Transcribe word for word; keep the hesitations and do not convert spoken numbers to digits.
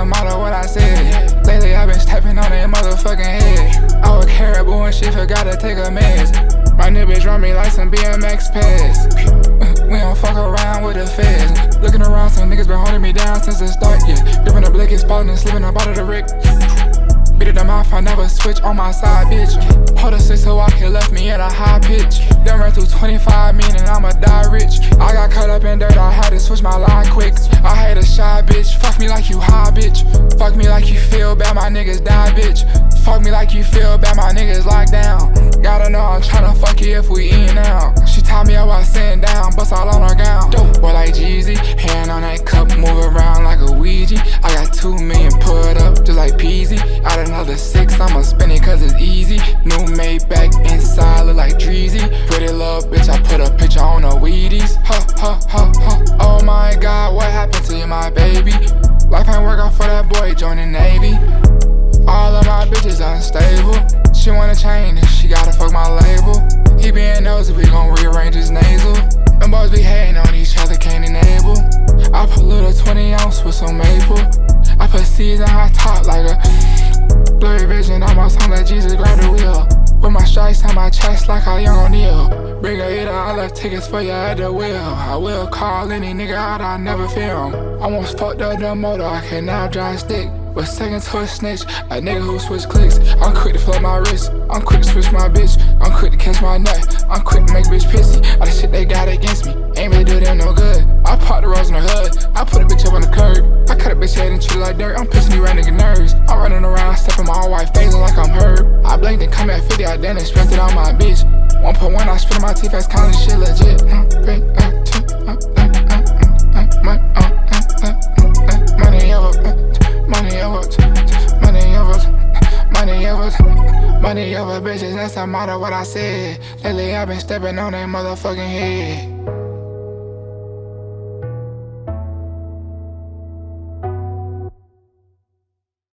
a motto what I said. Lately I've been stepping on that motherfucking head. I was caribou and she forgot to take a meds. My new bitch run me like some B M X pads. We don't fuck around with the feds. Looking around, some niggas been holding me down since the start, yeah. Gripping the blick, spotting and slipping up out of the Rick. Beat it the mouth, I never switch on my side, bitch. Hold a six so I can left me at a high pitch. Then ran through twenty-five, meaning I'ma die rich. I got caught up in dirt, I had to switch my line quick. I hate a shy bitch, fuck me like you high, bitch. Fuck me like you feel bad, my niggas die, bitch. Fuck me like you feel bad, my niggas locked down. Gotta know I'm tryna fuck you if we eatin' out. She taught me I was sitting down, bust all on her gown. Boy like Jeezy, hand on that cup, move around like a Ouija. I got two million put up, just like Peasy. Out another six, I'ma spend it cause it's easy. New Maybach inside, look like Dreezy. Pretty little bitch, I put a picture on the Wheaties. Huh, huh, huh, huh. Oh my God, what happened to you, my baby? Life ain't work out for that boy, join the Navy. All of my bitches unstable. She wanna change and she gotta fuck my label. He being nosy, we gon' rearrange his nasal. Them boys be hating on each other, can't enable. I put little twenty ounce with some maple. I put seeds on her top like a blurry vision. Almost sound like Jesus grab the wheel. With my stripes on my chest like a young O'Neal. Bring a hitter, I left tickets for you at the wheel. I will call any nigga out, I never film. Almost fucked up the motor, I can now drive stick. Was second to a snitch, a nigga who switch clicks. I'm quick to flip my wrist, I'm quick to switch my bitch. I'm quick to catch my nut, I'm quick to make bitch pissy. All the shit they got against me, ain't really do them no good. I pop the rose in the hood, I put a bitch up on the curb. I cut a bitch head and treat it like dirt, I'm pissing these right nigga nerves. I'm running around, stepping my all white face like I'm Herb. I blinked and come at fifty, I then spent it on my bitch. One point one, I spit on my teeth, that's kinda shit legit. Money over, money over, money over, money over bitches, that's the motto what I said. Lately I've been stepping on that motherfucking head.